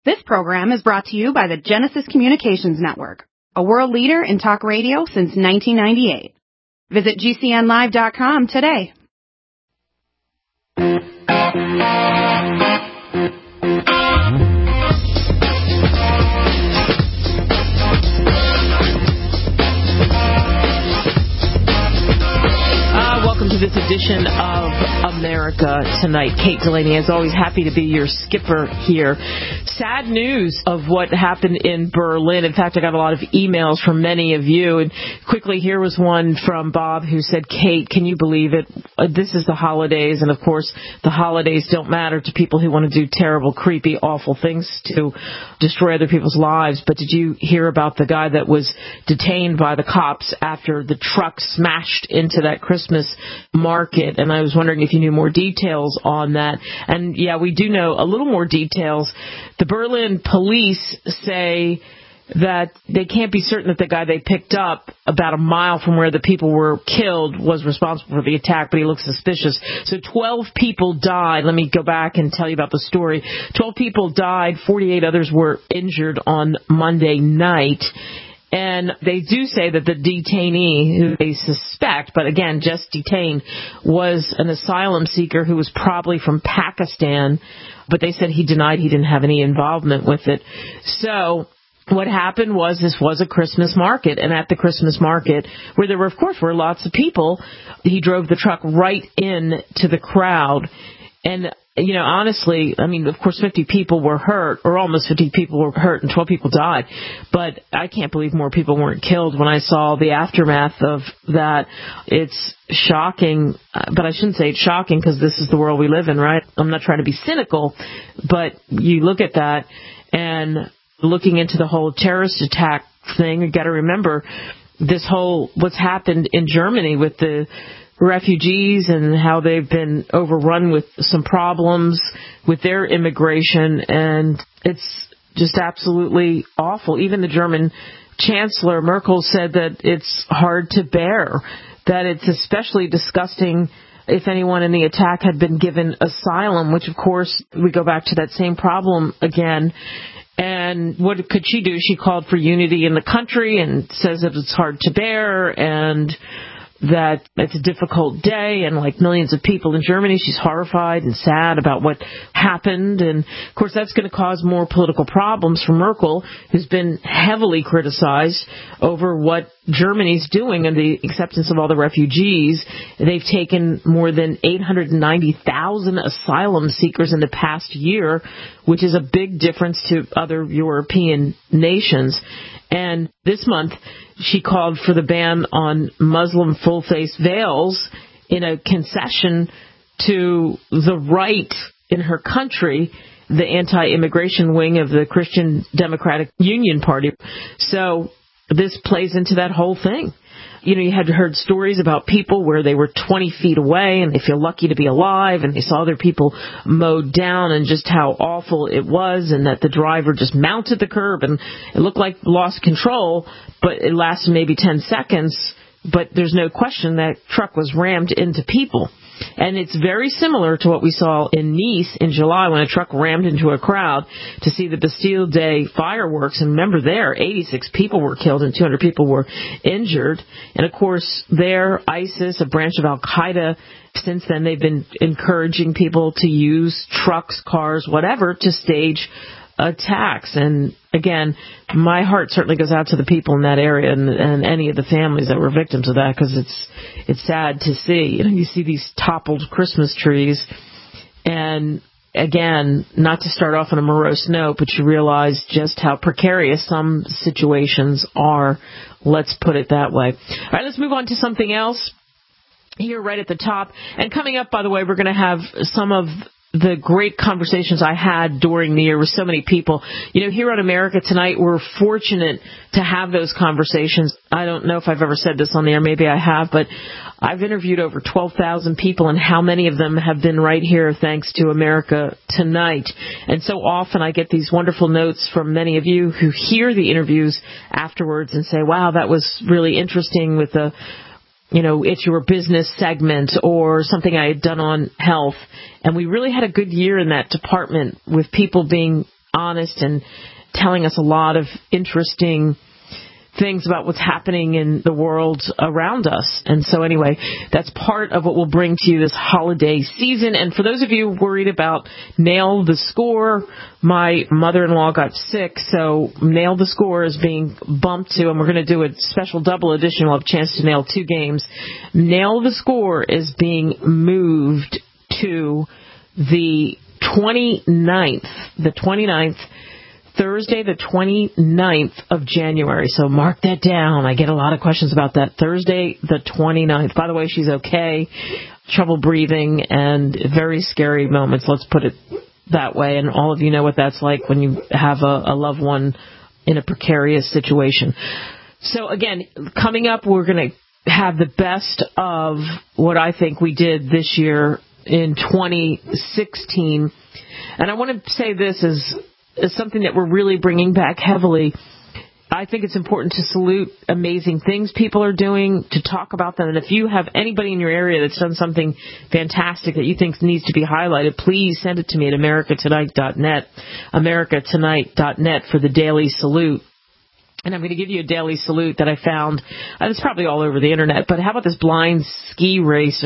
This program is brought to you by the Genesis Communications Network, a world leader in talk radio since 1998. Visit GCNlive.com today. Welcome to this edition of America Tonight. Kate Delaney, as always, happy to be your skipper here. Sad news of what happened in Berlin. In fact, I got a lot of emails from many of you. And quickly, here was one from Bob who said, Kate, can you believe it? This is the holidays. And, of course, the holidays don't matter to people who want to do terrible, creepy, awful things to destroy other people's lives. But did you hear about the guy that was detained by the cops after the truck smashed into that Christmas market? And I was wondering if you knew more details on that. And yeah, we do know a little more details. The Berlin police say that they can't be certain that the guy they picked up about a mile from where the people were killed was responsible for the attack, but he looks suspicious. So 12 people died. Let me go back and tell you about the story. 12 people died. 48 others were injured on Monday night. And they do say that the detainee, who they suspect, but again, just detained, was an asylum seeker who was probably from Pakistan. But they said he denied he didn't have any involvement with it. So what happened was this was a Christmas market. And at the Christmas market, where there were, of course, were lots of people, he drove the truck right in to the crowd. And, you know, honestly, I mean, of course, 50 people were hurt, or almost 50 people were hurt, and 12 people died. But I can't believe more people weren't killed when I saw the aftermath of that. It's shocking, but I shouldn't say it's shocking because this is the world we live in, right? I'm not trying to be cynical, but you look at that and looking into the whole terrorist attack thing, you got to remember this whole, what's happened in Germany with the refugees and how they've been overrun with some problems with their immigration, and it's just absolutely awful. Even the German Chancellor Merkel said that it's hard to bear, that it's especially disgusting if anyone in the attack had been given asylum, which of course we go back to that same problem again. And what could she do? She called for unity in the country and says that it's hard to bear and that it's a difficult day, and like millions of people in Germany, she's horrified and sad about what happened. And, of course, that's going to cause more political problems for Merkel, who's been heavily criticized over what Germany's doing and the acceptance of all the refugees. They've taken more than 890,000 asylum seekers in the past year, which is a big difference to other European nations. And this month, she called for the ban on Muslim full-face veils in a concession to the right in her country, the anti-immigration wing of the Christian Democratic Union Party. So this plays into that whole thing. You know, you had heard stories about people where they were 20 feet away and they feel lucky to be alive, and they saw other people mowed down, and just how awful it was, and that the driver just mounted the curb and it looked like lost control, but it lasted maybe 10 seconds. But there's no question that truck was rammed into people. And it's very similar to what we saw in Nice in July when a truck rammed into a crowd to see the Bastille Day fireworks. And remember there, 86 people were killed and 200 people were injured. And, of course, there, ISIS, a branch of Al-Qaeda, since then they've been encouraging people to use trucks, cars, whatever, to stage attacks. And again, my heart certainly goes out to the people in that area and any of the families that were victims of that, because it's sad to see. You know, you see these toppled Christmas trees, and again, not to start off on a morose note, but you realize just how precarious some situations are. Let's put it that way. All right, let's move on to something else here right at the top. And coming up, by the way, we're going to have some of the great conversations I had during the year with so many people. You know, here on America Tonight, we're fortunate to have those conversations. I don't know if I've ever said this on the air. Maybe I have, but I've interviewed over 12,000 people, and how many of them have been right here thanks to America Tonight. And so often I get these wonderful notes from many of you who hear the interviews afterwards and say, wow, that was really interesting with the, you know, It's Your Business segment or something I had done on health. And we really had a good year in that department with people being honest and telling us a lot of interesting things about what's happening in the world around us. And so anyway, that's part of what we'll bring to you this holiday season. And for those of you worried about Nail the Score, my mother-in-law got sick, so Nail the Score is being bumped to, and we're going to do a special double edition. We'll have a chance to nail 2 games. Nail the Score is being moved to the 29th, Thursday, the 29th of January. So mark that down. I get a lot of questions about that. Thursday, the 29th. By the way, she's okay. Trouble breathing and very scary moments. Let's put it that way. And all of you know what that's like when you have a loved one in a precarious situation. So again, coming up, we're going to have the best of what I think we did this year in 2016. And I want to say this is something that we're really bringing back heavily. I think it's important to salute amazing things people are doing, to talk about them. And if you have anybody in your area that's done something fantastic that you think needs to be highlighted, please send it to me at americatonight.net, americatonight.net for the Daily Salute. And I'm going to give you a daily salute that I found. It's probably all over the internet, but how about this blind skier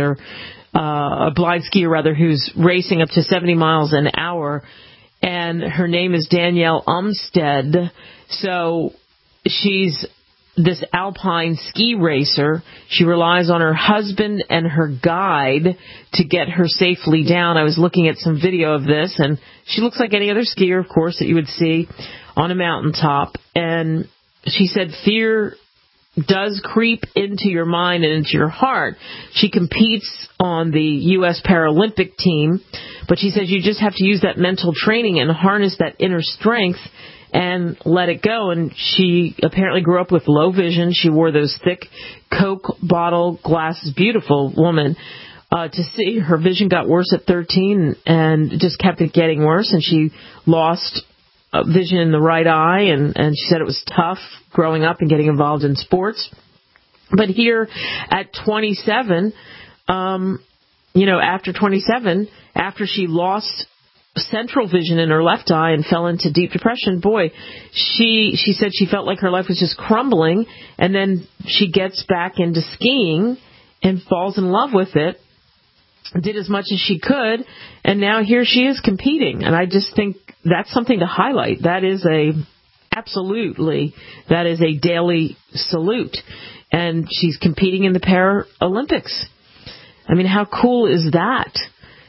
who's racing up to 70 miles an hour, and her name is Danielle Umstead. So she's this alpine ski racer. She relies on her husband and her guide to get her safely down. I was looking at some video of this, and she looks like any other skier, of course, that you would see on a mountaintop. And she said fear does creep into your mind and into your heart. She competes on the U.S. Paralympic team, but she says you just have to use that mental training and harness that inner strength and let it go. And she apparently grew up with low vision. She wore those thick Coke bottle glasses. Beautiful woman. To see her vision got worse at 13 and just kept it getting worse, and she lost vision in the right eye, and she said it was tough growing up and getting involved in sports. But here at 27, after 27, after she lost central vision in her left eye and fell into deep depression, boy, she said she felt like her life was just crumbling, and then she gets back into skiing and falls in love with it, did as much as she could, and now here she is competing. And I just think that's something to highlight. That is a daily salute. And she's competing in the Paralympics. I mean, how cool is that?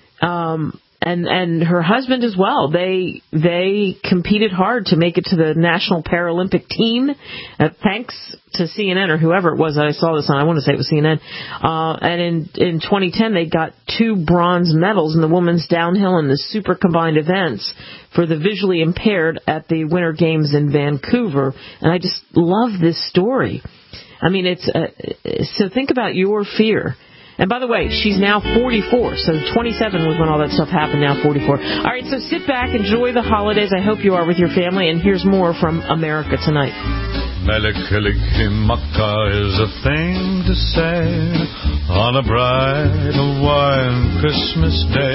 And her husband as well. They competed hard to make it to the National Paralympic team. Thanks to CNN or whoever it was that I saw this on. I want to say it was CNN. And in 2010, they got 2 bronze medals in the women's downhill and the super combined events for the visually impaired at the Winter Games in Vancouver. And I just love this story. I mean, so think about your fear. And by the way, she's now 44, so 27 was when all that stuff happened, now 44. All right, so sit back, enjoy the holidays. I hope you are with your family, and here's more from America Tonight. Melikilikimaka is a thing to say on a bright Hawaiian Christmas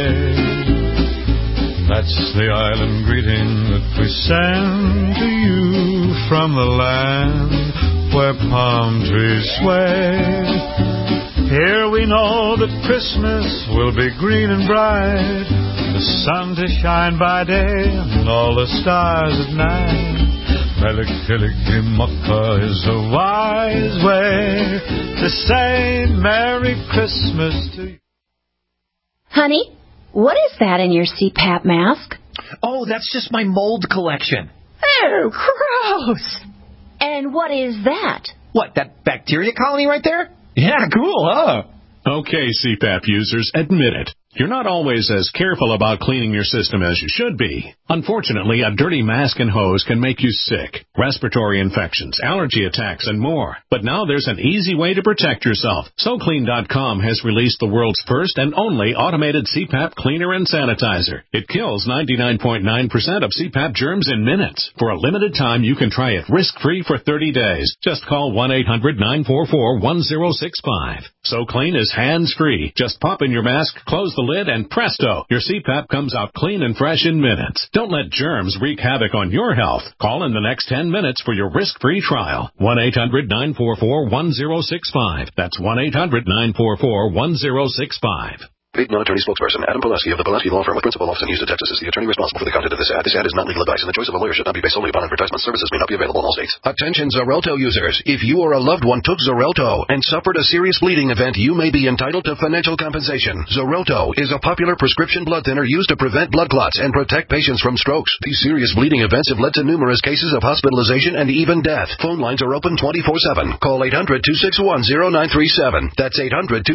day. That's the island greeting that we send to you from the land where palm trees sway. Here we know that Christmas will be green and bright, the sun to shine by day and all the stars at night. Melikilikimaka is a wise way to say Merry Christmas to you. Honey, what is that in your CPAP mask? Oh, that's just my mold collection. Oh, gross. And what is that? What, that bacteria colony right there? Yeah, cool, huh? Okay, CPAP users, admit it. You're not always as careful about cleaning your system as you should be. Unfortunately, a dirty mask and hose can make you sick, respiratory infections, allergy attacks, and more. But now there's an easy way to protect yourself. SoClean.com has released the world's first and only automated CPAP cleaner and sanitizer. It kills 99.9% of CPAP germs in minutes. For a limited time, you can try it risk-free for 30 days. Just call 1-800-944-1065. So clean is hands-free. Just pop in your mask, close the lid, and presto, your CPAP comes out clean and fresh in minutes. Don't let germs wreak havoc on your health. Call in the next 10 minutes for your risk-free trial. 1-800-944-1065. That's 1-800-944-1065. Paid non-attorney spokesperson Adam Pulaski of the Pulaski Law Firm with principal office in Houston, Texas, is the attorney responsible for the content of this ad. This ad is not legal advice, and the choice of a lawyer should not be based solely upon advertisement. Services may not be available in all states. Attention Xarelto users. If you or a loved one took Xarelto and suffered a serious bleeding event, you may be entitled to financial compensation. Xarelto is a popular prescription blood thinner used to prevent blood clots and protect patients from strokes. These serious bleeding events have led to numerous cases of hospitalization and even death. Phone lines are open 24/7. Call 800-261-0937. That's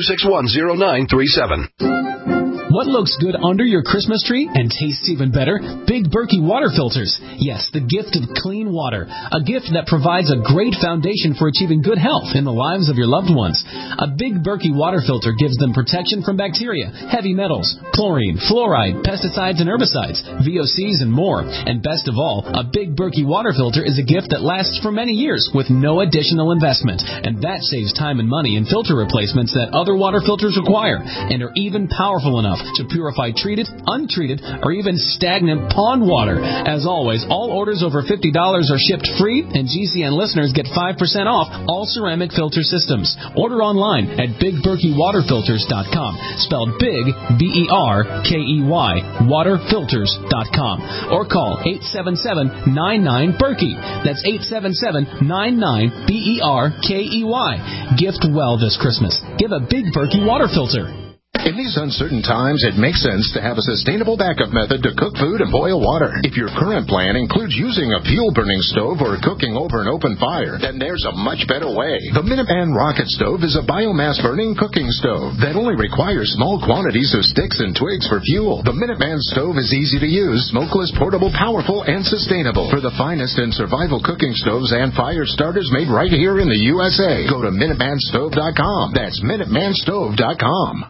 800-261-0937. What looks good under your Christmas tree and tastes even better? Big Berkey water filters. Yes, the gift of clean water. A gift that provides a great foundation for achieving good health in the lives of your loved ones. A Big Berkey water filter gives them protection from bacteria, heavy metals, chlorine, fluoride, pesticides and herbicides, VOCs and more. And best of all, a Big Berkey water filter is a gift that lasts for many years with no additional investment. And that saves time and money in filter replacements that other water filters require and are even powerful enough to purify treated, untreated, or even stagnant pond water. As always, all orders over $50 are shipped free, and GCN listeners get 5% off all ceramic filter systems. Order online at BigBerkeyWaterFilters.com, spelled Big, B-E-R-K-E-Y, waterfilters.com, or call 877-99-BERKEY. That's 877-99-BERKEY. Gift well this Christmas. Give a Big Berkey water filter. In these uncertain times, it makes sense to have a sustainable backup method to cook food and boil water. If your current plan includes using a fuel-burning stove or cooking over an open fire, then there's a much better way. The Minuteman Rocket Stove is a biomass-burning cooking stove that only requires small quantities of sticks and twigs for fuel. The Minuteman Stove is easy to use, smokeless, portable, powerful, and sustainable. For the finest in survival cooking stoves and fire starters made right here in the USA, go to MinutemanStove.com. That's MinutemanStove.com.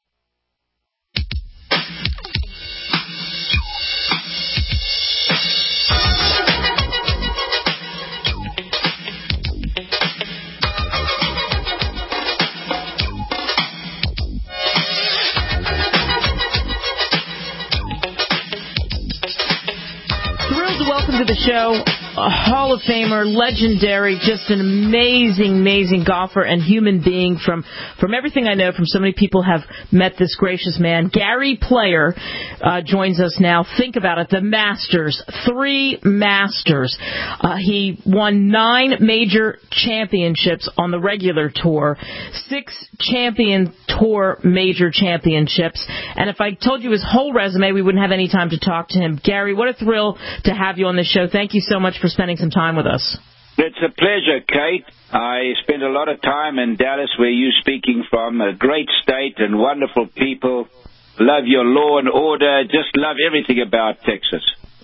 Welcome to the show, a Hall of Famer, legendary, just an amazing, amazing golfer and human being. From everything I know, from so many people have met this gracious man. Gary Player joins us now. Think about it, the Masters, 3 Masters. He won 9 major championships on the regular tour, 6 Champion Tour major championships. And if I told you his whole resume, we wouldn't have any time to talk to him. Gary, what a thrill to have you on the show. Thank you so much for spending some time with us. It's a pleasure, Kate. I spend a lot of time in Dallas, where you're speaking from. A great state and wonderful people. Love your law and order. Just love everything about Texas.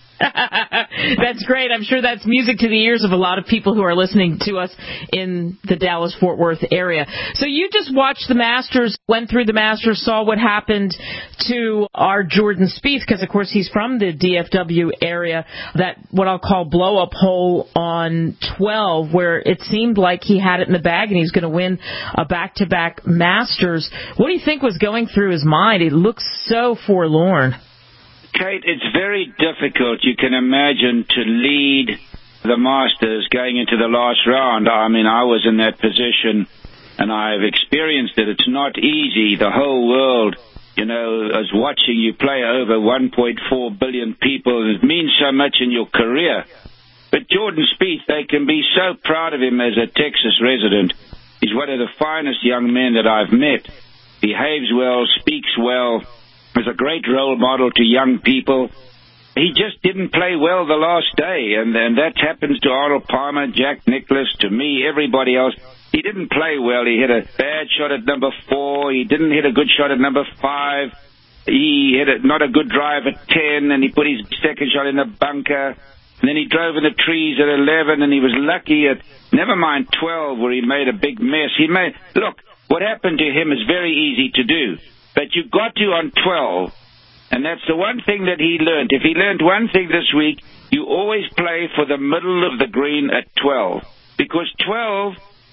That's great. I'm sure that's music to the ears of a lot of people who are listening to us in the Dallas-Fort Worth area. So you just watched the Masters, went through the Masters, saw what happened to our Jordan Spieth, because, of course, he's from the DFW area, that what I'll call blow-up hole on 12, where it seemed like he had it in the bag and he's going to win a back-to-back Masters. What do you think was going through his mind? He looks so forlorn. Kate, it's very difficult, you can imagine, to lead the Masters going into the last round. I mean, I was in that position, and I've experienced it. It's not easy. The whole world, you know, is watching you play over 1.4 billion people. It means so much in your career. But Jordan Spieth, they can be so proud of him as a Texas resident. He's one of the finest young men that I've met. Behaves well, speaks well. Was a great role model to young people. He just didn't play well the last day, and that happens to Arnold Palmer, Jack Nicklaus, to me, everybody else. He didn't play well. He hit a bad shot at number 4. He didn't hit a good shot at number 5. He hit not a good drive at 10, and he put his second shot in the bunker. And then he drove in the trees at 11, and he was lucky at, never mind 12, where he made a big mess. Look, what happened to him is very easy to do. But you got to on 12, and that's the one thing that he learned. If he learned one thing this week, you always play for the middle of the green at 12, because 12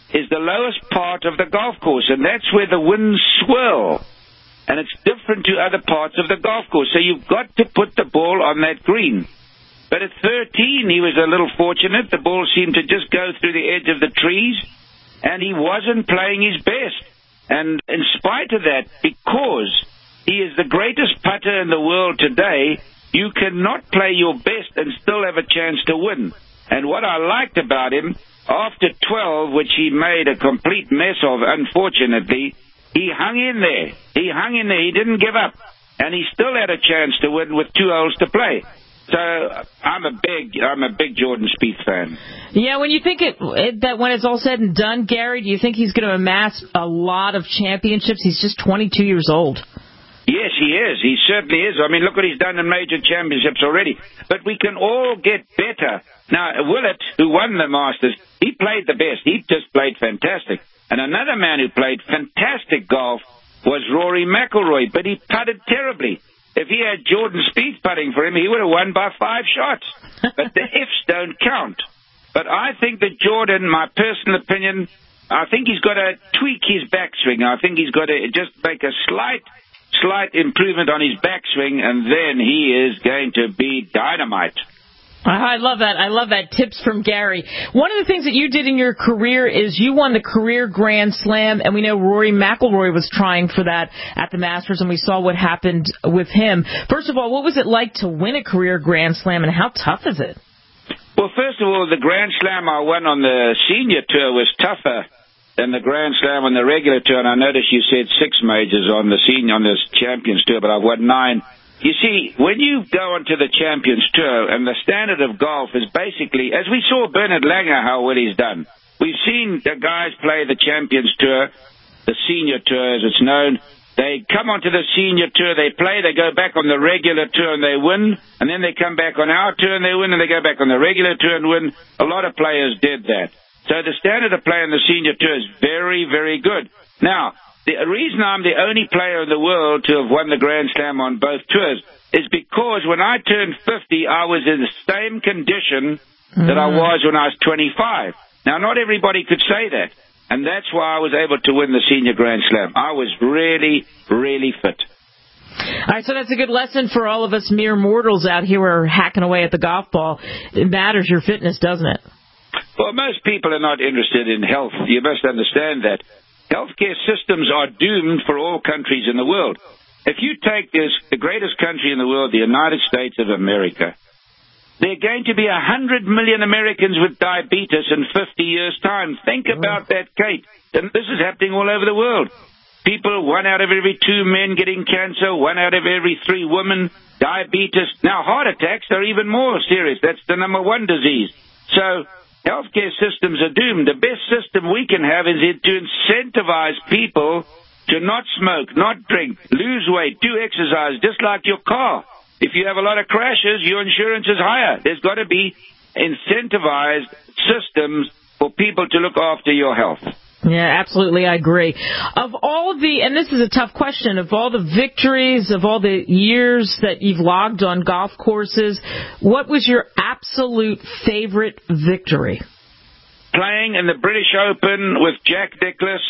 is the lowest part of the golf course, and that's where the winds swirl. And it's different to other parts of the golf course. So you've got to put the ball on that green. But at 13, he was a little fortunate. The ball seemed to just go through the edge of the trees, and he wasn't playing his best. And in spite of that, because he is the greatest putter in the world today, you cannot play your best and still have a chance to win. And what I liked about him, after 12, which he made a complete mess of, unfortunately, he hung in there. He hung in there. He didn't give up. And he still had a chance to win with 2 holes to play. So I'm a big Jordan Spieth fan. Yeah, when you think that when it's all said and done, Gary, do you think he's going to amass a lot of championships? He's just 22 years old. Yes, he is. He certainly is. I mean, look what he's done in major championships already. But we can all get better. Now, Willett, who won the Masters, he played the best. He just played fantastic. And another man who played fantastic golf was Rory McIlroy, but he putted terribly. If he had Jordan Spieth putting for him, he would have won by 5 shots. But the ifs don't count. But I think that Jordan, my personal opinion, I think he's got to tweak his backswing. I think he's got to just make a slight improvement on his backswing, and then he is going to be dynamite. I love that. I love that. Tips from Gary. One of the things that you did in your career is you won the career Grand Slam, and we know Rory McIlroy was trying for that at the Masters, and we saw what happened with him. First of all, what was it like to win a career Grand Slam, and how tough is it? Well, first of all, the Grand Slam I won on the senior tour was tougher than the Grand Slam on the regular tour, and I noticed you said 6 majors on the Champions Tour, but I've won 9. You see, when you go onto the Champions Tour, and the standard of golf is basically, as we saw Bernard Langer, how well he's done. We've seen the guys play the Champions Tour, the Senior Tour as it's known. They come onto the Senior Tour, they play, they go back on the regular tour and they win, and then they come back on our tour and they win, and they go back on the regular tour and win. A lot of players did that. So the standard of play on the Senior Tour is very, very good. Now, the reason I'm the only player in the world to have won the Grand Slam on both tours is because when I turned 50, I was in the same condition that I was when I was 25. Now, not everybody could say that, and that's why I was able to win the Senior Grand Slam. I was really, really fit. All right, so that's a good lesson for all of us mere mortals out here who are hacking away at the golf ball. It matters your fitness, doesn't it? Well, most people are not interested in health. You must understand that. Healthcare systems are doomed for all countries in the world. If you take the greatest country in the world, the United States of America, there are going to be 100 million Americans with diabetes in 50 years' time. Think about that, Kate. And this is happening all over the world. People, 1 out of every 2 men getting cancer, 1 out of every 3 women, diabetes. Now, heart attacks are even more serious. That's the number 1 disease. So healthcare systems are doomed. The best system we can have is to incentivize people to not smoke, not drink, lose weight, do exercise, just like your car. If you have a lot of crashes, your insurance is higher. There's got to be incentivized systems for people to look after your health. Yeah, absolutely, I agree. Of all of the, and this is a tough question, of all the victories, of all the years that you've logged on golf courses, what was your absolute favorite victory? Playing in the British Open with Jack Nicklaus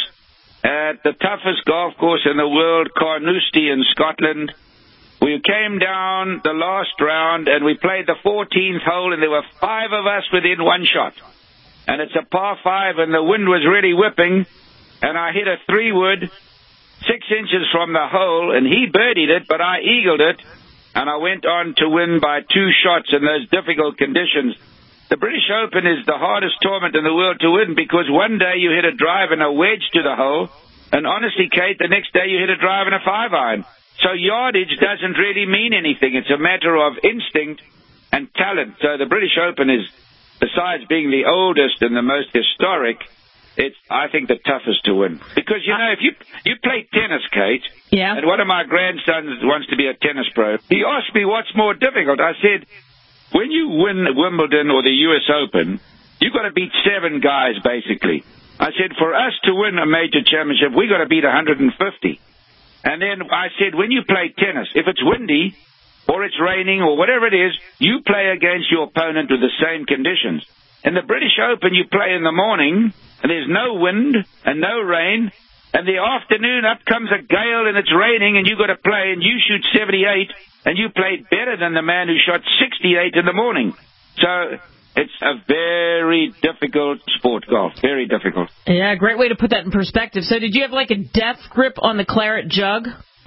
at the toughest golf course in the world, Carnoustie in Scotland. We came down the last round and we played the 14th hole, and there were 5 of us within 1 shot. And it's a par 5, and the wind was really whipping, and I hit a 3-wood 6 inches from the hole, and he birdied it, but I eagled it, and I went on to win by 2 shots in those difficult conditions. The British Open is the hardest tournament in the world to win, because one day you hit a drive and a wedge to the hole, and honestly, Kate, the next day you hit a drive and a 5-iron. So yardage doesn't really mean anything. It's a matter of instinct and talent. So the British Open is, besides being the oldest and the most historic, it's, I think, the toughest to win. Because, you know, if you play tennis, Kate, and one of my grandsons wants to be a tennis pro, he asked me what's more difficult. I said, when you win Wimbledon or the U.S. Open, you've got to beat 7 guys, basically. I said, for us to win a major championship, we've got to beat 150. And then I said, when you play tennis, if it's windy or it's raining or whatever it is, you play against your opponent with the same conditions. In the British Open, you play in the morning, and there's no wind and no rain, and the afternoon up comes a gale and it's raining and you got to play and you shoot 78 and you played better than the man who shot 68 in the morning. So it's a very difficult sport, golf. Very difficult. Yeah, great way to put that in perspective. So did you have like a death grip on the claret jug?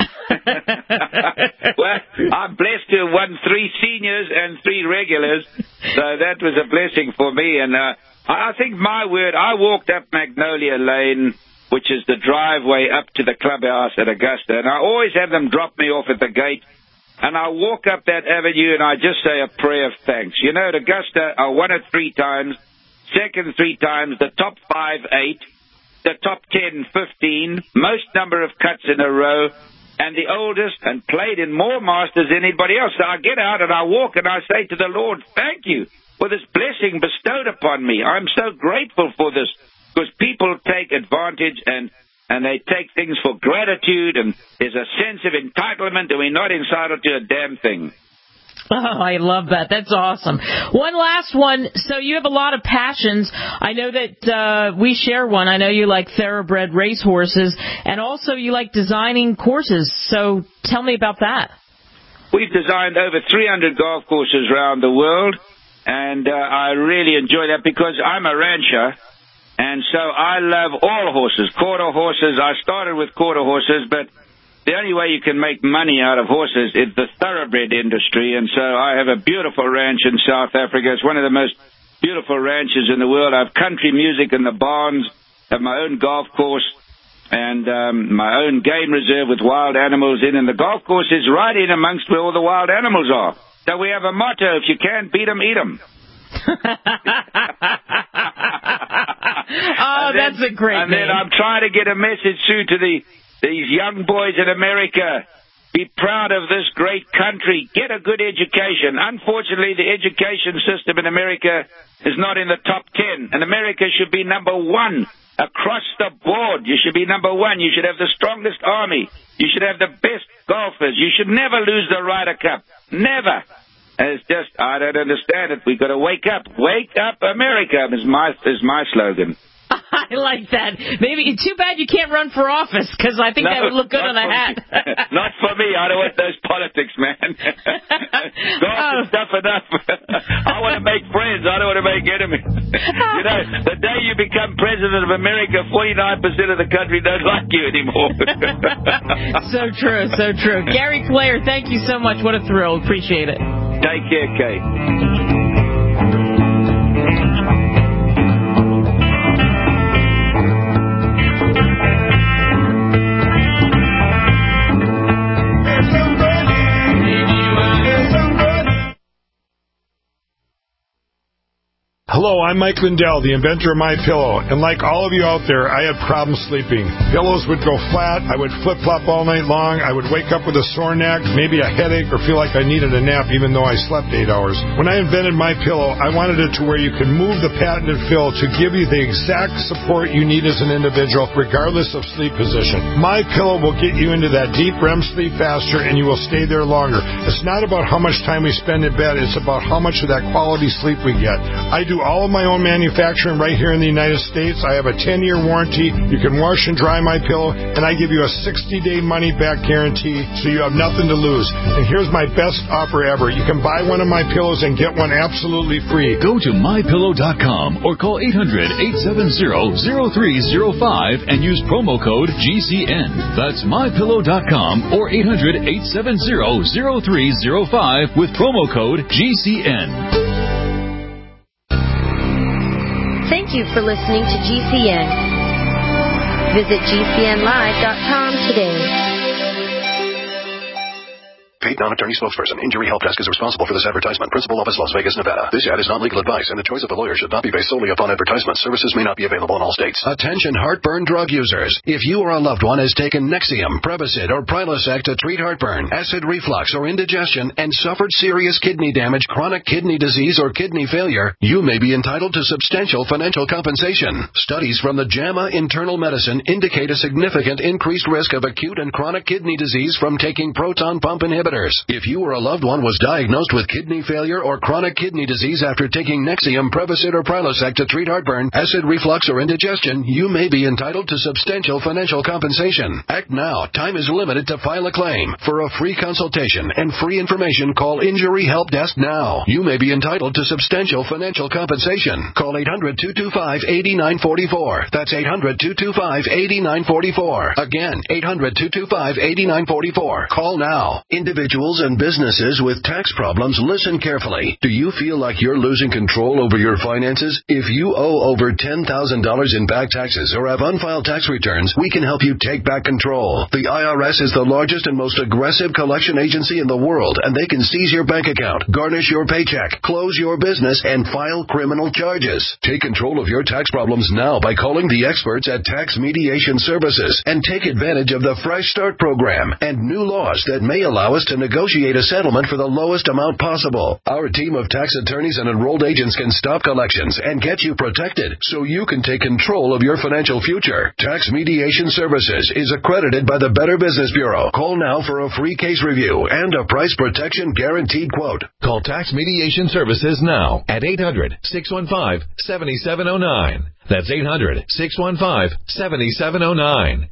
Well, I'm blessed to have won 3 seniors and 3 regulars, so that was a blessing for me. And I think my word, I walked up Magnolia Lane, which is the driveway up to the clubhouse at Augusta, and I always have them drop me off at the gate, and I walk up that avenue and I just say a prayer of thanks. You know, at Augusta, I won it 3 times, second 3 times, the top 5, 8, the top 10, 15, most number of cuts in a row, and the oldest, and played in more Masters than anybody else. So I get out and I walk and I say to the Lord, thank you for this blessing bestowed upon me. I'm so grateful for this, because people take advantage and they take things for gratitude, and there's a sense of entitlement, and we're not entitled to a damn thing. Oh, I love that. That's awesome. One last one. So you have a lot of passions. I know that we share one. I know you like thoroughbred racehorses, and also you like designing courses. So tell me about that. We've designed over 300 golf courses around the world, and I really enjoy that because I'm a rancher, and so I love all horses. Quarter horses. I started with quarter horses, but the only way you can make money out of horses is the thoroughbred industry, and so I have a beautiful ranch in South Africa. It's one of the most beautiful ranches in the world. I have country music in the barns, have my own golf course, and my own game reserve with wild animals in, and the golf course is right in amongst where all the wild animals are. So we have a motto, if you can't beat them, eat them. That's a great name. And then I'm trying to get a message through to these young boys in America. Be proud of this great country. Get a good education. Unfortunately, the education system in America is not in the top 10. And America should be number 1 across the board. You should be number 1. You should have the strongest army. You should have the best golfers. You should never lose the Ryder Cup. Never. It's just, I don't understand it. We've got to wake up. Wake up, America is my slogan. I like that. Maybe too bad you can't run for office, because I think that would look good on a hat. Not for me. I don't want those politics, man. Golf is tough enough. I want to make friends. I don't want to make enemies. You know, the day you become president of America, 49% of the country don't like you anymore. So true, so true. Gary Player, thank you so much. What a thrill. Appreciate it. Take care, Kate. Hello, I'm Mike Lindell, the inventor of MyPillow, and like all of you out there, I had problems sleeping. Pillows would go flat, I would flip-flop all night long, I would wake up with a sore neck, maybe a headache, or feel like I needed a nap even though I slept 8 hours. When I invented MyPillow, I wanted it to where you can move the patented fill to give you the exact support you need as an individual, regardless of sleep position. MyPillow will get you into that deep REM sleep faster, and you will stay there longer. It's not about how much time we spend in bed, it's about how much of that quality sleep we get. I do all of my own manufacturing right here in the United States. I have a 10-year warranty. You can wash and dry MyPillow, and I give you a 60-day money-back guarantee, so you have nothing to lose. And here's my best offer ever. You can buy one of my pillows and get one absolutely free. Go to MyPillow.com or call 800-870-0305 and use promo code GCN. That's MyPillow.com or 800-870-0305 with promo code GCN. Thank you for listening to GCN. Visit GCNlive.com today. Paid non-attorney spokesperson. Injury Help Desk is responsible for this advertisement. Principal office, Las Vegas, Nevada. This ad is not legal advice, and the choice of a lawyer should not be based solely upon advertisement. Services may not be available in all states. Attention heartburn drug users. If you or a loved one has taken Nexium, Prevacid, or Prilosec to treat heartburn, acid reflux, or indigestion, and suffered serious kidney damage, chronic kidney disease, or kidney failure, you may be entitled to substantial financial compensation. Studies from the JAMA Internal Medicine indicate a significant increased risk of acute and chronic kidney disease from taking proton pump inhibitors. inhibitors. If you or a loved one was diagnosed with kidney failure or chronic kidney disease after taking Nexium, Prevacid, or Prilosec to treat heartburn, acid reflux, or indigestion, you may be entitled to substantial financial compensation. Act now. Time is limited to file a claim. For a free consultation and free information, call Injury Help Desk now. You may be entitled to substantial financial compensation. Call 800-225-8944. That's 800-225-8944. Again, 800-225-8944. Call now. Individuals and businesses with tax problems, listen carefully. Do you feel like you're losing control over your finances? If you owe over $10,000 in back taxes or have unfiled tax returns, we can help you take back control. The IRS is the largest and most aggressive collection agency in the world, and they can seize your bank account, garnish your paycheck, close your business, and file criminal charges. Take control of your tax problems now by calling the experts at Tax Mediation Services and take advantage of the Fresh Start program and new laws that may allow us to negotiate a settlement for the lowest amount possible. Our team of tax attorneys and enrolled agents can stop collections and get you protected so you can take control of your financial future. Tax Mediation Services is accredited by the Better Business Bureau. Call now for a free case review and a price protection guaranteed quote. Call Tax Mediation Services now at 800-615-7709. That's 800-615-7709.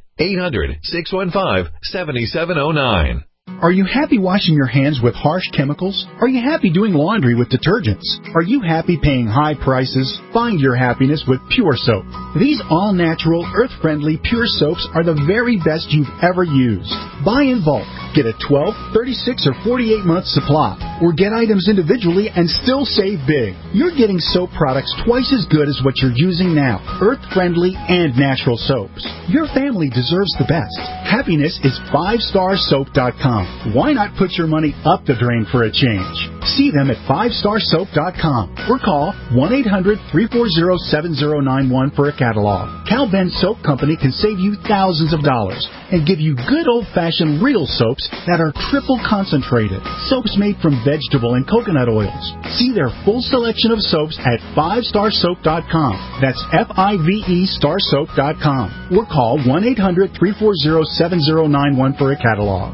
800-615-7709. Are you happy washing your hands with harsh chemicals? Are you happy doing laundry with detergents? Are you happy paying high prices? Find your happiness with Pure Soap. These all-natural, earth-friendly Pure Soaps are the very best you've ever used. Buy in bulk. Get a 12, 36, or 48-month supply. Or get items individually and still save big. You're getting soap products twice as good as what you're using now. Earth-friendly and natural soaps. Your family deserves the best. Happiness is 5starsoap.com. Why not put your money up the drain for a change? See them at 5starsoap.com or call 1-800-340-7091 for a catalog. Cal Ben Soap Company can save you thousands of dollars and give you good old-fashioned real soaps that are triple concentrated. Soaps made from vegetable and coconut oils. See their full selection of soaps at 5starsoap.com. That's F-I-V-E starsoap.com or call 1-800-340-7091 for a catalog.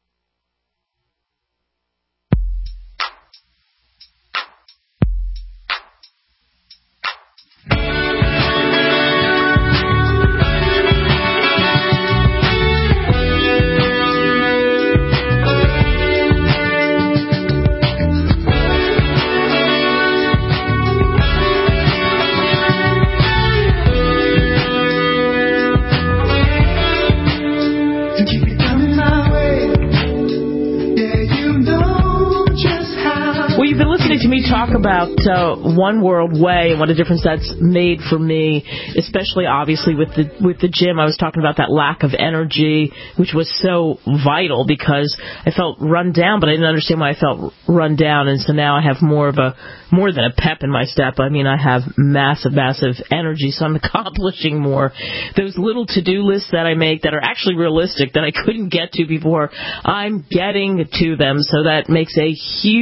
To me, talk about One World Way and what a difference that's made for me, especially obviously with the gym. I was talking about that lack of energy, which was so vital because I felt run down, but I didn't understand why I felt run down, and so now I have more than a pep in my step. I mean, I have massive energy, so I'm accomplishing more. Those little to-do lists that I make that are actually realistic that I couldn't get to before, I'm getting to them, so that makes a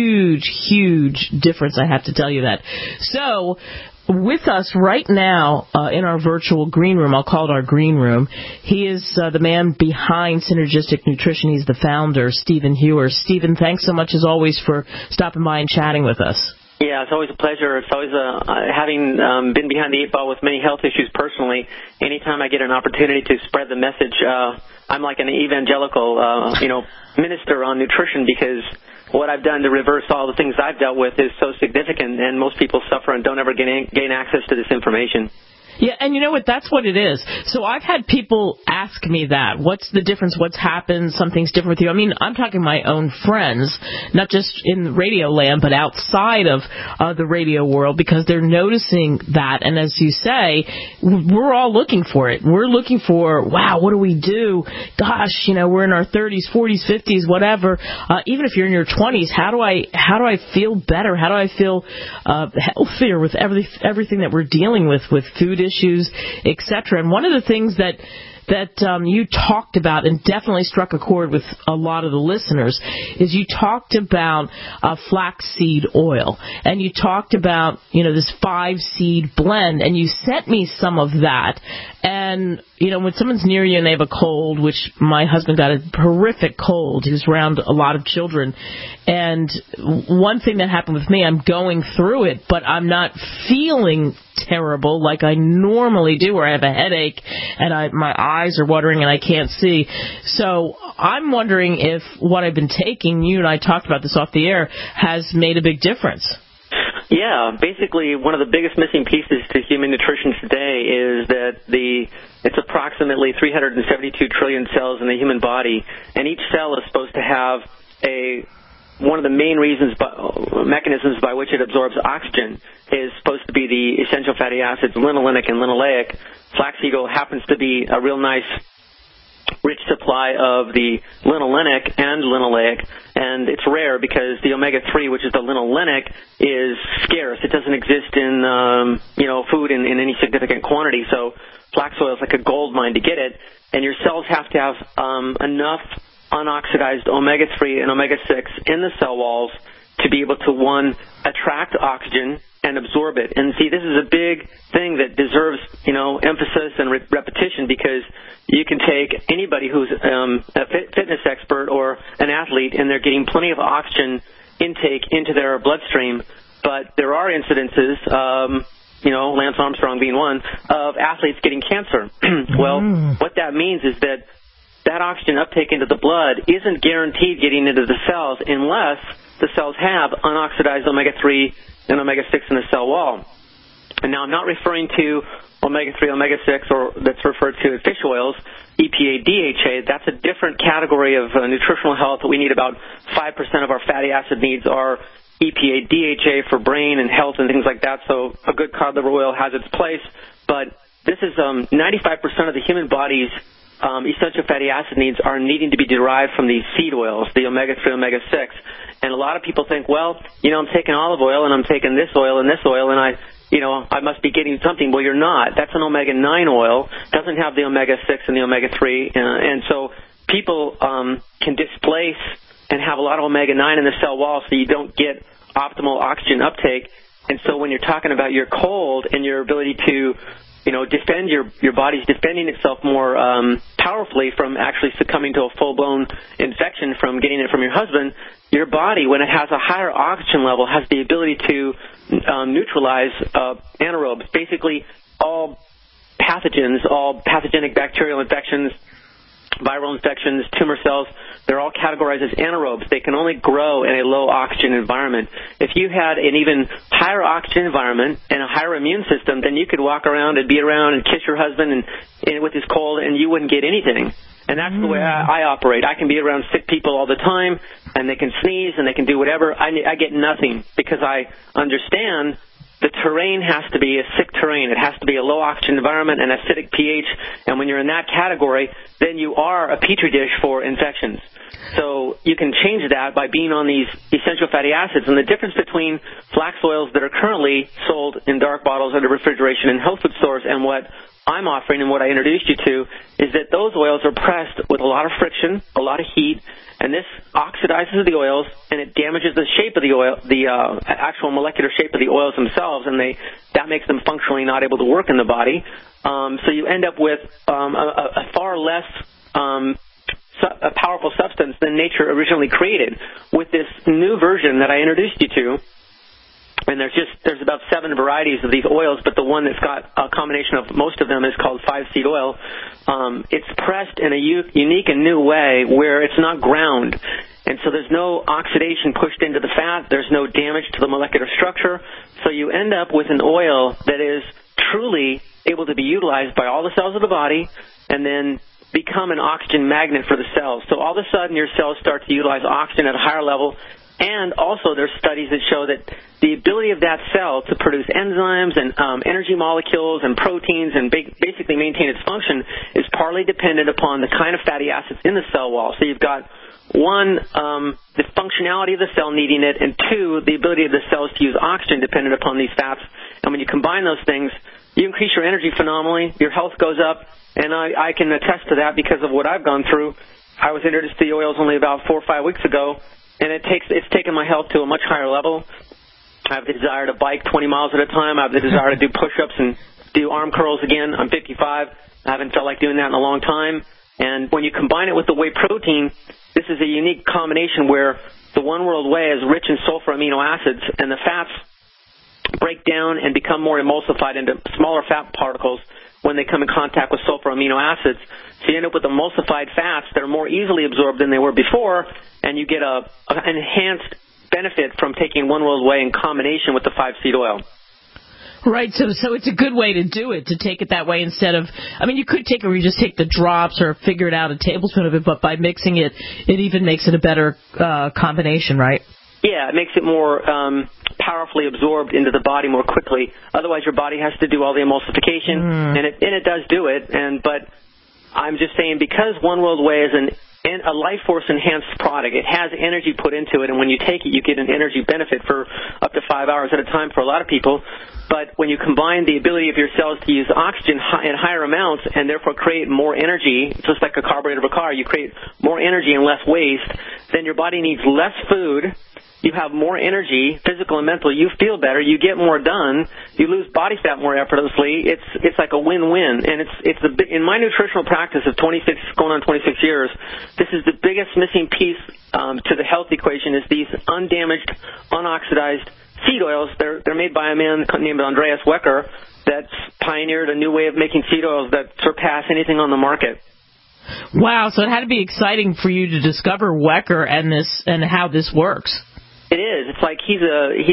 huge difference, I have to tell you that. So, with us right now in our virtual green room, I'll call it our green room, he is the man behind Synergistic Nutrition. He's the founder, Stephen Hewer. Stephen, thanks so much as always for stopping by and chatting with us. Yeah, it's always a pleasure. It's always having been behind the 8 ball with many health issues personally. Anytime I get an opportunity to spread the message, I'm like an evangelical, minister on nutrition, because what I've done to reverse all the things I've dealt with is so significant, and most people suffer and don't ever gain access to this information. Yeah, and you know what? That's what it is. So I've had people ask me that. What's the difference? What's happened? Something's different with you. I mean, I'm talking my own friends, not just in radio land, but outside of the radio world, because they're noticing that. And as you say, we're all looking for it. We're looking for, wow, what do we do? Gosh, we're in our 30s, 40s, 50s, whatever. Even if you're in your 20s, how do I feel better? How do I feel healthier with everything that we're dealing with food issues, etc. And one of the things that you talked about and definitely struck a chord with a lot of the listeners is you talked about flaxseed oil, and you talked about, this 5-seed blend, and you sent me some of that. And, when someone's near you and they have a cold, which my husband got a horrific cold, he was around a lot of children, and one thing that happened with me, I'm going through it, but I'm not feeling terrible like I normally do, where I have a headache and my eyes are watering and I can't see. So I'm wondering if what I've been taking, you and I talked about this off the air, has made a big difference. Yeah, basically one of the biggest missing pieces to human nutrition today is that it's approximately 372 trillion cells in the human body, and each cell is supposed to have one of the main mechanisms by which it absorbs oxygen is supposed to be the essential fatty acids, linolenic and linoleic. Flaxseed oil happens to be a real nice rich supply of the linolenic and linoleic, and it's rare because the omega-3, which is the linolenic, is scarce. It doesn't exist in food in any significant quantity, so flax oil is like a gold mine to get it, and your cells have to have enough unoxidized omega-3 and omega-6 in the cell walls to be able to, one, attract oxygen and absorb it. And see, this is a big thing that deserves, emphasis and repetition, because you can take anybody who's a fitness expert or an athlete, and they're getting plenty of oxygen intake into their bloodstream, but there are incidences, Lance Armstrong being one, of athletes getting cancer. Well, what that means is that oxygen uptake into the blood isn't guaranteed getting into the cells unless the cells have unoxidized omega-3 and omega-6 in the cell wall. And now I'm not referring to omega-3, omega-6, or that's referred to as fish oils, EPA, DHA. That's a different category of nutritional health. We need about 5% of our fatty acid needs are EPA, DHA for brain and health and things like that. So a good cod liver oil has its place. But this is 95% of the human body's essential fatty acid needs are needing to be derived from these seed oils, the omega-3, omega-6. And a lot of people think, well, I'm taking olive oil and I'm taking this oil and I must be getting something. Well, you're not. That's an omega-9 oil. Doesn't have the omega-6 and the omega-3. And so people can displace and have a lot of omega-9 in the cell wall, so you don't get optimal oxygen uptake. And so when you're talking about your cold and your ability to defend your body's defending itself more powerfully from actually succumbing to a full-blown infection from getting it from your husband, your body, when it has a higher oxygen level, has the ability to neutralize anaerobes, basically all pathogens, all pathogenic bacterial infections, viral infections, tumor cells. They're all categorized as anaerobes. They can only grow in a low oxygen environment. If you had an even higher oxygen environment and a higher immune system, then you could walk around and be around and kiss your husband and with his cold, and you wouldn't get anything. And that's the way I operate. I can be around sick people all the time, and they can sneeze and they can do whatever. I get nothing because I understand the terrain has to be a sick terrain. It has to be a low oxygen environment and acidic pH. And when you're in that category, then you are a petri dish for infections. So you can change that by being on these essential fatty acids. And the difference between flax oils that are currently sold in dark bottles under refrigeration in health food stores and what I'm offering and what I introduced you to is that those oils are pressed with a lot of friction, a lot of heat, and this oxidizes the oils and it damages the shape of the oil, the actual molecular shape of the oils themselves, and that makes them functionally not able to work in the body. So you end up with a far less a powerful substance than nature originally created. With this new version that I introduced you to, and there's about 7 varieties of these oils, but the one that's got a combination of most of them is called 5-seed oil. It's pressed in a unique and new way where it's not ground. And so there's no oxidation pushed into the fat. There's no damage to the molecular structure. So you end up with an oil that is truly able to be utilized by all the cells of the body and then become an oxygen magnet for the cells. So all of a sudden your cells start to utilize oxygen at a higher level. And also there's studies that show that the ability of that cell to produce enzymes and energy molecules and proteins and basically maintain its function is partly dependent upon the kind of fatty acids in the cell wall. So you've got, one, the functionality of the cell needing it, and two, the ability of the cells to use oxygen dependent upon these fats. And when you combine those things, you increase your energy phenomenally, your health goes up, and I can attest to that because of what I've gone through. I was introduced to the oils only about 4 or 5 weeks ago, and it's taken my health to a much higher level. I have the desire to bike 20 miles at a time. I have the desire to do push-ups and do arm curls again. I'm 55. I haven't felt like doing that in a long time. And when you combine it with the whey protein, this is a unique combination where the One World Whey is rich in sulfur amino acids, and the fats break down and become more emulsified into smaller fat particles when they come in contact with sulfur amino acids. So you end up with emulsified fats that are more easily absorbed than they were before, and you get an enhanced benefit from taking One World Whey in combination with the 5-seed oil. Right, so it's a good way to do it, to take it that way instead of, I mean, you could take it where you just take the drops or figure it out, a tablespoon of it, but by mixing it, it even makes it a better combination, right? Yeah, it makes it more powerfully absorbed into the body more quickly. Otherwise, your body has to do all the emulsification, and it does do it. But I'm just saying, because One World Whey is a life force enhanced product, it has energy put into it, and when you take it, you get an energy benefit for up to 5 hours at a time for a lot of people. But when you combine the ability of your cells to use oxygen in higher amounts and therefore create more energy, just like a carburetor of a car, you create more energy and less waste, then your body needs less food. You have more energy, physical and mental. You feel better. You get more done. You lose body fat more effortlessly. It's like a win-win. And in my nutritional practice of 26, going on 26 years, this is the biggest missing piece to the health equation is these undamaged, unoxidized seed oils. They're made by a man named Andreas Wecker that's pioneered a new way of making seed oils that surpass anything on the market. Wow, so it had to be exciting for you to discover Wecker and how this works. It is. It's like he's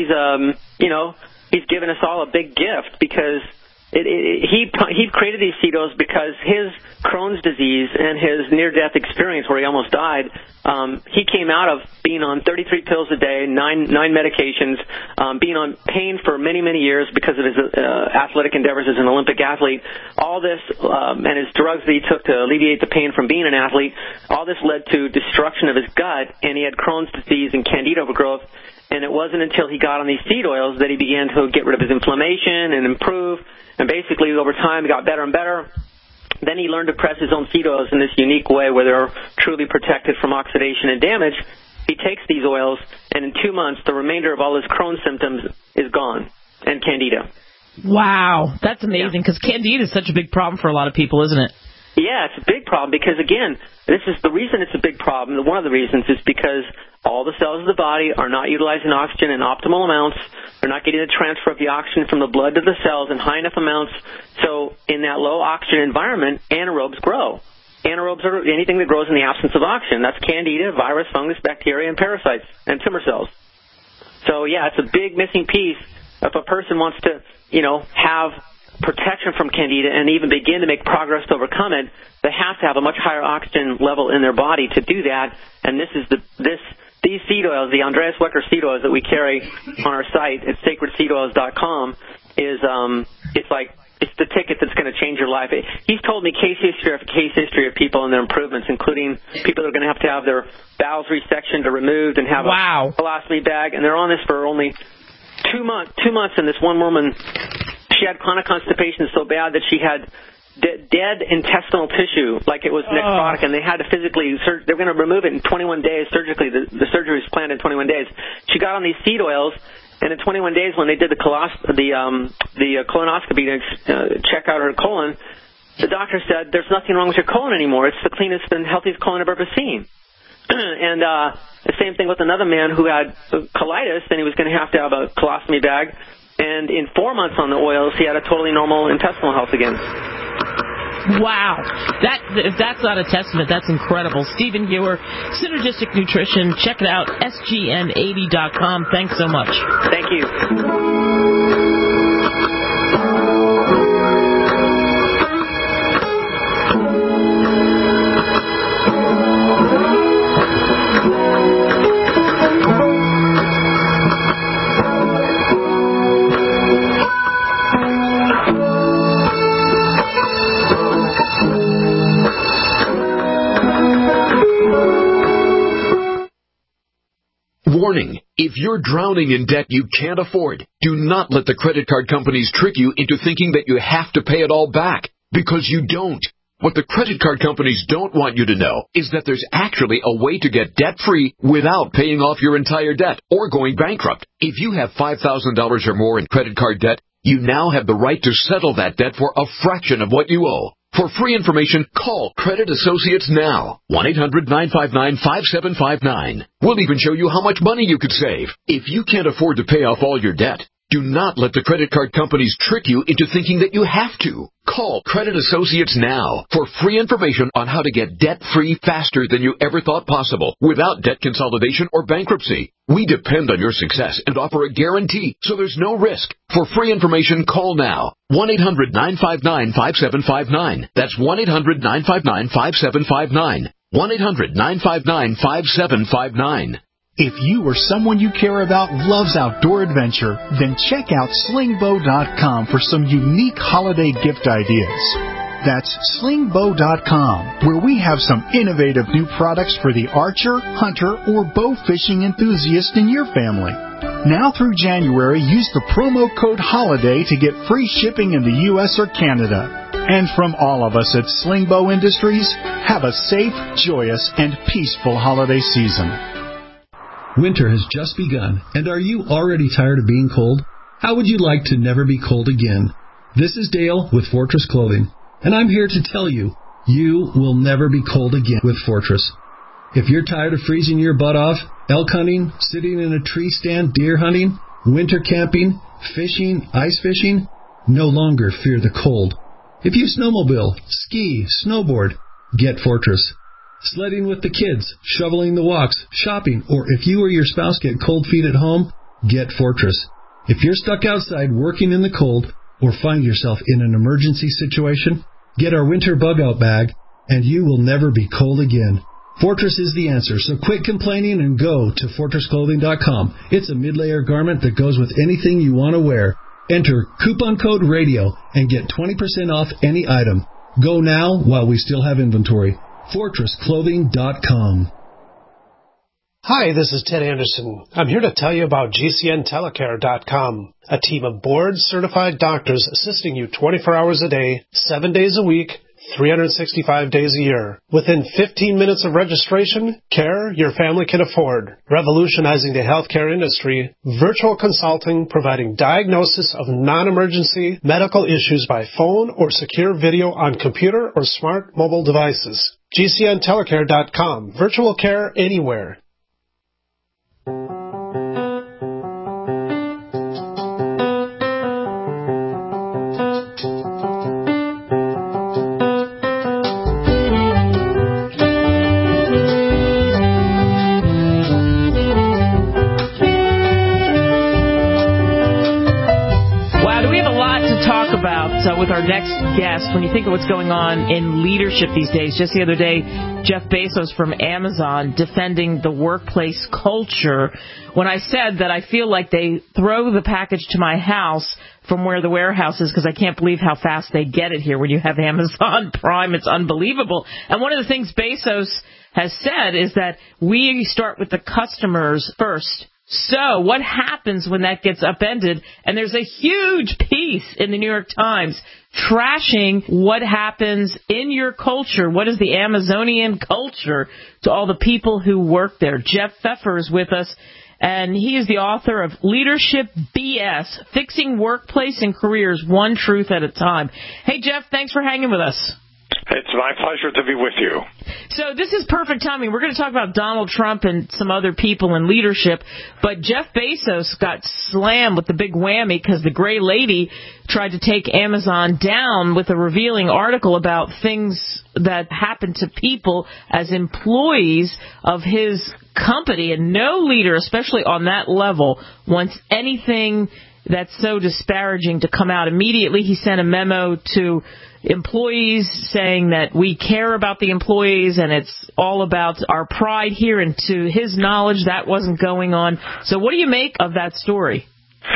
given us all a big gift because he created these seed oils because his Crohn's disease and his near-death experience where he almost died, he came out of being on 33 pills a day, nine medications, being on pain for many, many years because of his athletic endeavors as an Olympic athlete. All this and his drugs that he took to alleviate the pain from being an athlete, all this led to destruction of his gut, and he had Crohn's disease and candida overgrowth. And it wasn't until he got on these seed oils that he began to get rid of his inflammation and improve. And basically, over time, he got better and better. Then he learned to press his own seed oils in this unique way where they're truly protected from oxidation and damage. He takes these oils, and in 2 months, the remainder of all his Crohn's symptoms is gone, and candida. Wow, that's amazing, because candida is such a big problem for a lot of people, isn't it? Yeah, it's a big problem because, again, this is the reason it's a big problem. One of the reasons is because all the cells of the body are not utilizing oxygen in optimal amounts. They're not getting the transfer of the oxygen from the blood to the cells in high enough amounts. So in that low oxygen environment, anaerobes grow. Anaerobes are anything that grows in the absence of oxygen. That's candida, virus, fungus, bacteria, and parasites, and tumor cells. So, yeah, it's a big missing piece. If a person wants to, have protection from candida and even begin to make progress to overcome it, they have to have a much higher oxygen level in their body to do that. And these seed oils, the Andreas Wecker seed oils that we carry on our site at sacredseedoils.com, it's the ticket that's going to change your life. He's told me case history after case history of people and their improvements, including people that are going to have their bowels resectioned or removed and have a colostomy bag, and they're on this for only 2 months. 2 months, and this one woman, she had chronic constipation so bad that she had dead intestinal tissue, like it was necrotic, and they had to physically they were going to remove it in 21 days surgically. The surgery was planned in 21 days. She got on these seed oils, and in 21 days when they did the colonoscopy to check out her colon, the doctor said, there's nothing wrong with your colon anymore. It's the cleanest and healthiest colon I've ever seen. And the same thing with another man who had colitis, and he was going to have a colostomy bag. And in 4 months on the oils, he had a totally normal intestinal health again. Wow. If that's not a testament, that's incredible. Stephen Hewer, Synergistic Nutrition. Check it out, sgn80.com. Thanks so much. Thank you. Warning, If you're drowning in debt you can't afford, do not let the credit card companies trick you into thinking that you have to pay it all back, because you don't. What the credit card companies don't want you to know is that there's actually a way to get debt-free without paying off your entire debt or going bankrupt. If you have $5,000 or more in credit card debt, you now have the right to settle that debt for a fraction of what you owe. For free information, call Credit Associates now. 1-800-959-5759. We'll even show you how much money you could save. If you can't afford to pay off all your debt, do not let the credit card companies trick you into thinking that you have to. Call Credit Associates now for free information on how to get debt-free faster than you ever thought possible without debt consolidation or bankruptcy. We depend on your success and offer a guarantee, so there's no risk. For free information, call now. 1-800-959-5759. That's 1-800-959-5759. 1-800-959-5759. If you or someone you care about loves outdoor adventure, then check out slingbow.com for some unique holiday gift ideas. That's slingbow.com, where we have some innovative new products for the archer, hunter, or bow fishing enthusiast in your family. Now through January, use the promo code HOLIDAY to get free shipping in the U.S. or Canada. And from all of us at Slingbow Industries, have a safe, joyous, and peaceful holiday season. Winter has just begun, and are you already tired of being cold? How would you like to never be cold again? This is Dale with Fortress Clothing, and I'm here to tell you, you will never be cold again with Fortress. If you're tired of freezing your butt off, elk hunting, sitting in a tree stand, deer hunting, winter camping, fishing, ice fishing, no longer fear the cold. If you snowmobile, ski, snowboard, get Fortress. Sledding with the kids, shoveling the walks, shopping, or if you or your spouse get cold feet at home, get Fortress. If you're stuck outside working in the cold or find yourself in an emergency situation, get our winter bug-out bag, and you will never be cold again. Fortress is the answer, so quit complaining and go to FortressClothing.com. It's a mid-layer garment that goes with anything you want to wear. Enter coupon code RADIO and get 20% off any item. Go now while we still have inventory. FortressClothing.com. Hi, this is Ted Anderson. I'm here to tell you about GCNTelecare.com, a team of board-certified doctors assisting you 24 hours a day, 7 days a week, 365 days a year. Within 15 minutes of registration, care your family can afford. Revolutionizing the healthcare industry, virtual consulting providing diagnosis of non-emergency medical issues by phone or secure video on computer or smart mobile devices. GCNTelecare.com. Virtual care anywhere. With our next guest, when you think of what's going on in leadership these days, just the other day, Jeff Bezos from Amazon defending the workplace culture. When I said that I feel like they throw the package to my house from where the warehouse is because I can't believe how fast they get it here when you have Amazon Prime. It's unbelievable. And one of the things Bezos has said is that we start with the customers first. So what happens when that gets upended? And there's a huge piece in the New York Times trashing what happens in your culture. What is the Amazonian culture to all the people who work there? Jeff Pfeffer is with us, and he is the author of Leadership BS, Fixing Workplace and Careers One Truth at a Time. Hey, Jeff, thanks for hanging with us. It's my pleasure to be with you. So this is perfect timing. We're going to talk about Donald Trump and some other people in leadership, but Jeff Bezos got slammed with the big whammy because the gray lady tried to take Amazon down with a revealing article about things that happened to people as employees of his company, and no leader, especially on that level, wants anything that's so disparaging to come out. Immediately he sent a memo to employees saying that we care about the employees and it's all about our pride here, and to his knowledge that wasn't going on. So what do you make of that story?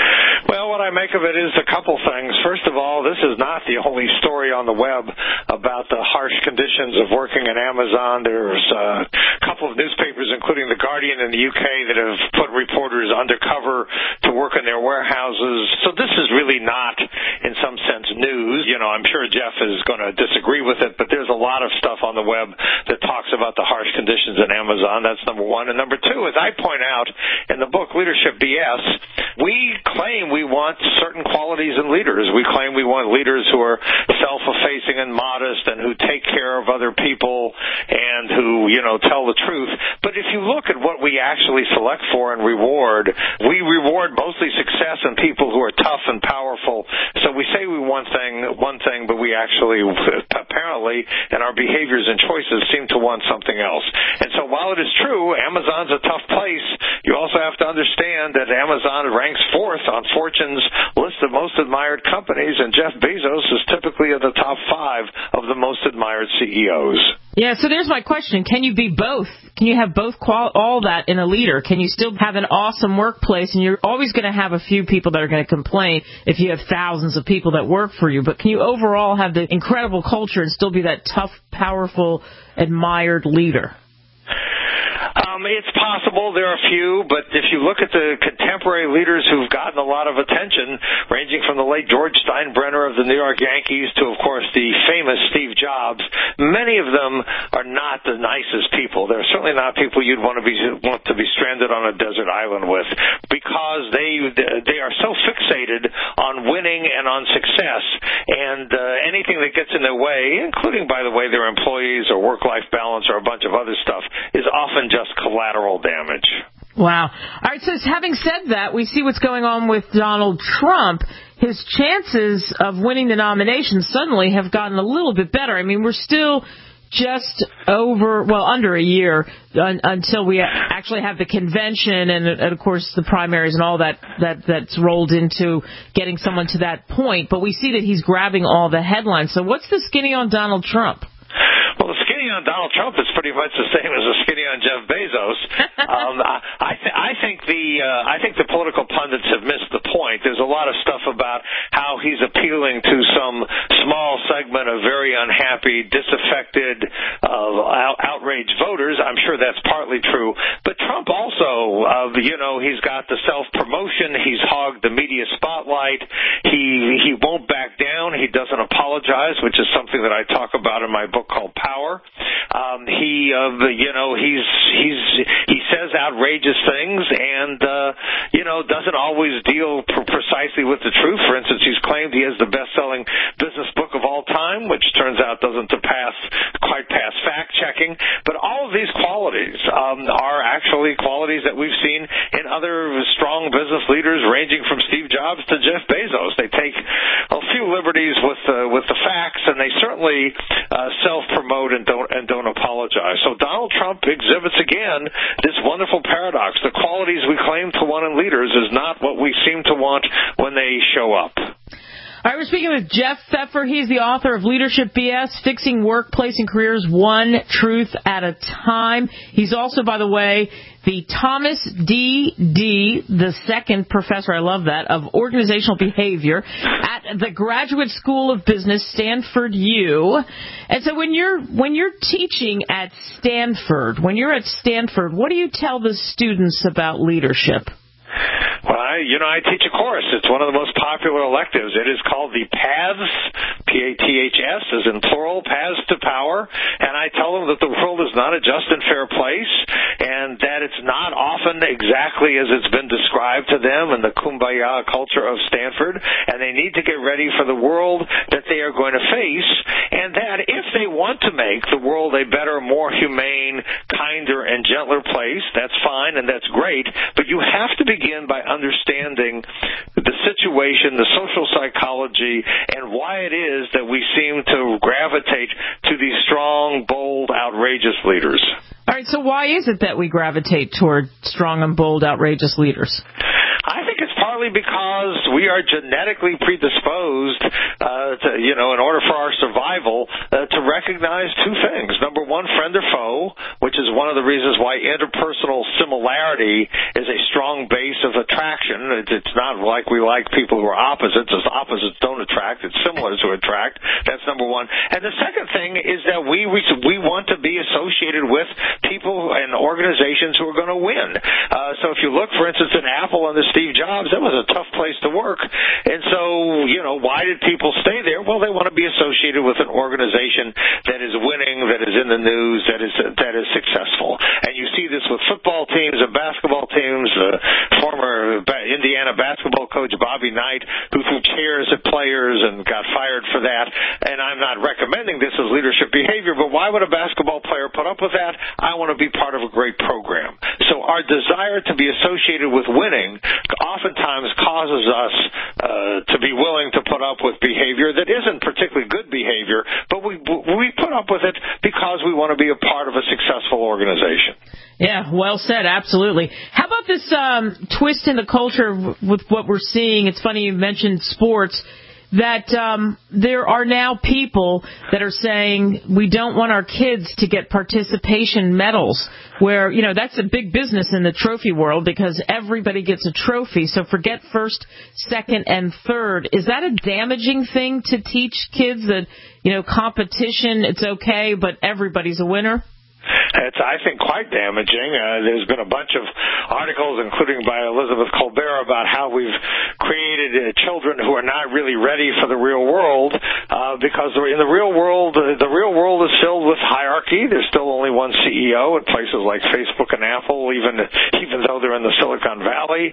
Well, what I make of it is a couple things. First of all, this is not the only story on the web about the harsh conditions of working at Amazon. There's a couple of newspapers, including The Guardian in the UK, that have put reporters undercover to work in their warehouses. So this is really not, in some sense, news. You know, I'm sure Jeff is going to disagree with it, but there's a lot of stuff on the web that talks about the harsh conditions at Amazon. That's number one. And number two, as I point out in the book Leadership BS, we claim we want certain qualities in leaders. We claim we want leaders who are self-effacing and modest and who take care of other people and who, you know, tell the truth. But if you look at what we actually select for and reward, we reward mostly success in people who are tough and powerful. So we say we want one thing, but we actually, apparently, in our behaviors and choices, seem to want something else. And so while it is true, Amazon's a tough place, you also have to understand that Amazon ranks fourth on Fortune's list of most admired companies, and Jeff Bezos is typically in the top 5 of the most admired CEOs. Yeah, so there's my question. Can you be both? Can you have both all that in a leader? Can you still have an awesome workplace? And you're always going to have a few people that are going to complain if you have thousands of people that work for you. But can you overall have the incredible culture and still be that tough, powerful, admired leader? It's possible. There are a few, but if you look at the contemporary leaders who've gotten a lot of attention, ranging from the late George Steinbrenner of the New York Yankees to, of course, the famous Steve Jobs, many of them are not the nicest people. They're certainly not people you'd want to be stranded on a desert island with, because they are so fixated on winning and on success, and anything that gets in their way, including, by the way, their employees or work-life balance or a bunch of other stuff, is often just collateral damage. Wow. All right, so having said that, we see what's going on with Donald Trump. His chances of winning the nomination suddenly have gotten a little bit better. I mean, we're still just under a year until we actually have the convention and of course, the primaries and all that's rolled into getting someone to that point. But we see that he's grabbing all the headlines. So what's the skinny on Donald Trump? Well, the skinny on Donald Trump is pretty much the same as the skinny on Jeff Bezos. I think the political pundits have missed the point. There's a lot of stuff about how he's appealing to some small segment of very unhappy, disaffected, outraged voters. I'm sure that's partly true. But Trump also, he's got the self-promotion. He's hogged the media spotlight. He won't back down. He doesn't apologize, which is something that I talk about in my book called Power. He says outrageous things and doesn't always deal precisely with the truth. For instance, he's claimed he has the best-selling business book of all time, which turns out doesn't quite pass fact-checking. But all of these qualities are actually qualities that we've seen in other strong business leaders, ranging from Steve Jobs to Jeff Bezos. They take a few liberties with the facts, and they certainly self-promote and don't apologize. So Donald Trump exhibits again this wonderful paradox. The qualities we claim to want in leaders is not what we seem to want when they show up. All right, we're speaking with Jeff Pfeffer. He's the author of Leadership BS, Fixing Workplace and Careers One Truth at a Time. He's also, by the way, the Thomas D. II professor, I love that, of organizational behavior at the Graduate School of Business, Stanford U. And so when you're teaching at Stanford, what do you tell the students about leadership? Well, I teach a course. It's one of the most popular electives. It is called the PATHS, P-A-T-H-S, as in plural, Paths to Power. And I tell them that the world is not a just and fair place, and that it's not often exactly as it's been described to them in the kumbaya culture of Stanford, and they need to get ready for the world that they are going to face, and that if they want to make the world a better, more humane, kinder, and gentler place, that's fine and that's great, but you have to begin by understanding the situation, the social psychology, and why it is that we seem to gravitate to these strong, bold, outrageous leaders. All right, so why is it that we gravitate toward strong and bold, outrageous leaders? I think it's partly because we are genetically predisposed in order for our survival, to recognize two things. Number one, friend or foe, which is one of the reasons why interpersonal similarity is a strong base of attraction. It's not like we like people who are opposites. As opposites don't attract, it's similar to attract. That's number one. And the second thing is that we want to be associated with people and organizations who are going to win. So if you look, for instance, at Apple under Steve Jobs, that was a tough place to work. And so, why did people stay there? Well, they want to be associated with an organization that is winning, that is in the news, that is successful. And you see this with football teams and basketball teams. Former Indiana basketball coach Bobby Knight, who threw chairs at players and got fired for that. And I'm not recommending this as leadership behavior, but why would a basketball player put up with that? I want to be part of a great program. So our desire to be associated with winning oftentimes causes us to be willing to put up with behavior that isn't particularly good behavior, but we put up with it because we want to be a part of a successful organization. Yeah, well said, absolutely. How about this twist in the culture with what we're seeing? It's funny you mentioned sports, that there are now people that are saying we don't want our kids to get participation medals, where, that's a big business in the trophy world because everybody gets a trophy. So forget first, second, and third. Is that a damaging thing to teach kids that, competition, it's okay, but everybody's a winner? It's, I think, quite damaging. There's been a bunch of articles, including by Elizabeth Colbert, about how we've created children who are not really ready for the real world, because in the real world is filled with hierarchy. There's still only one CEO at places like Facebook and Apple, even though they're in the Silicon Valley.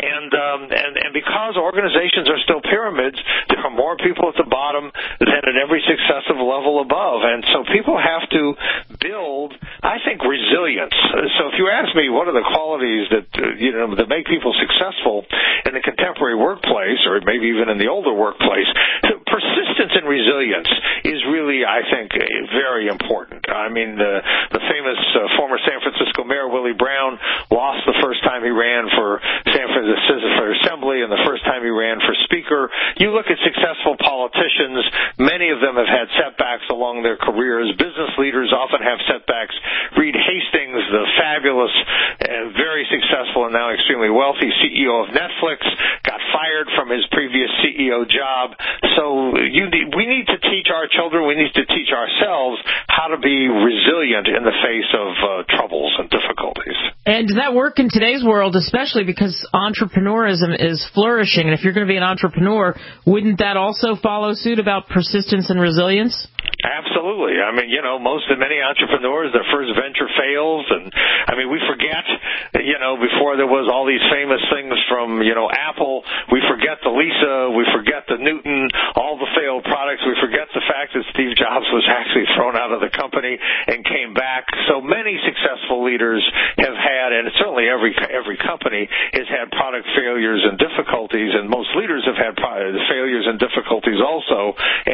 And because organizations are still pyramids, there are more people at the bottom than at every successive level above. And so people have to build, I think, resilience. So if you ask me what are the qualities that that make people successful in the contemporary workplace, or maybe even in the older workplace, persistence and resilience is really, I think, very important. I mean, the famous former San Francisco mayor Willie Brown lost the first time he ran for San Francisco Assembly and the first time he ran for Speaker. You look at successful politicians, many of them have had setbacks along their careers. Business leaders often have setbacks. Reed Hastings, the fabulous and very successful and now extremely wealthy CEO of Netflix, got fired from his previous CEO job. So we need to teach our children, we need to teach ourselves how to be resilient in the face of troubles and difficulties. And does that work in today's world, especially because entrepreneurism is flourishing? And if you're going to be an entrepreneur, wouldn't that also follow suit about persistence and resilience? Absolutely. I mean, many entrepreneurs, their first venture fails. And, we forget, before there was all these famous things from, Apple, we forget the Lisa, we forget the Newton, all the failed products. We forget the fact that Steve Jobs was actually thrown out of the company and came back. So many successful leaders have had, and certainly every company has had product failures and difficulties, and most leaders have had failures and difficulties also.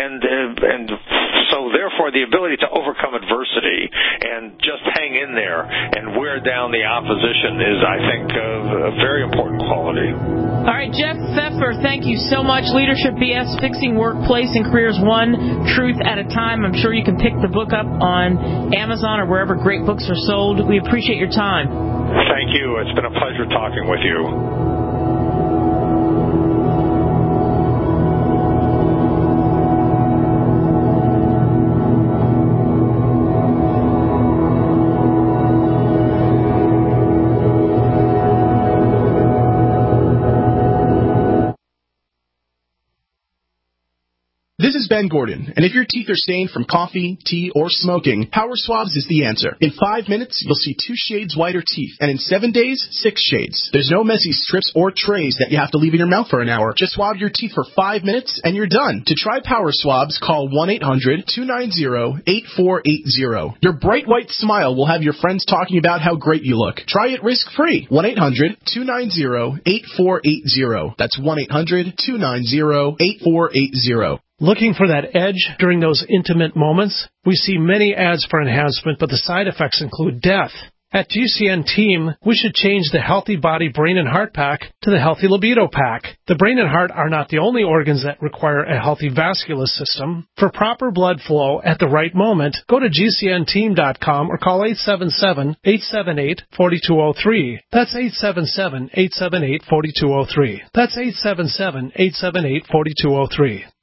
And so therefore the ability to overcome adversity and just hang in there and wear down the opposition is, I think, a very important quality. All right, Jeff Pfeffer, thank you so much. Leadership BS, Fixing Workplace and Careers One Truth at a Time. I'm sure you can pick the book up on Amazon or wherever great books are sold. We appreciate your time. Thank you. It's been a pleasure talking with you. This is Ben Gordon, and if your teeth are stained from coffee, tea, or smoking, Power Swabs is the answer. In 5 minutes, you'll see 2 shades whiter teeth, and in 7 days, 6 shades. There's no messy strips or trays that you have to leave in your mouth for an hour. Just swab your teeth for 5 minutes, and you're done. To try Power Swabs, call 1-800-290-8480. Your bright white smile will have your friends talking about how great you look. Try it risk-free. 1-800-290-8480. That's 1-800-290-8480. Looking for that edge during those intimate moments? We see many ads for enhancement, but the side effects include death. At GCN Team, we should change the Healthy Body, Brain, and Heart Pack to the Healthy Libido Pack. The brain and heart are not the only organs that require a healthy vascular system. For proper blood flow at the right moment, go to GCNteam.com or call 877-878-4203. That's 877-878-4203. That's 877-878-4203.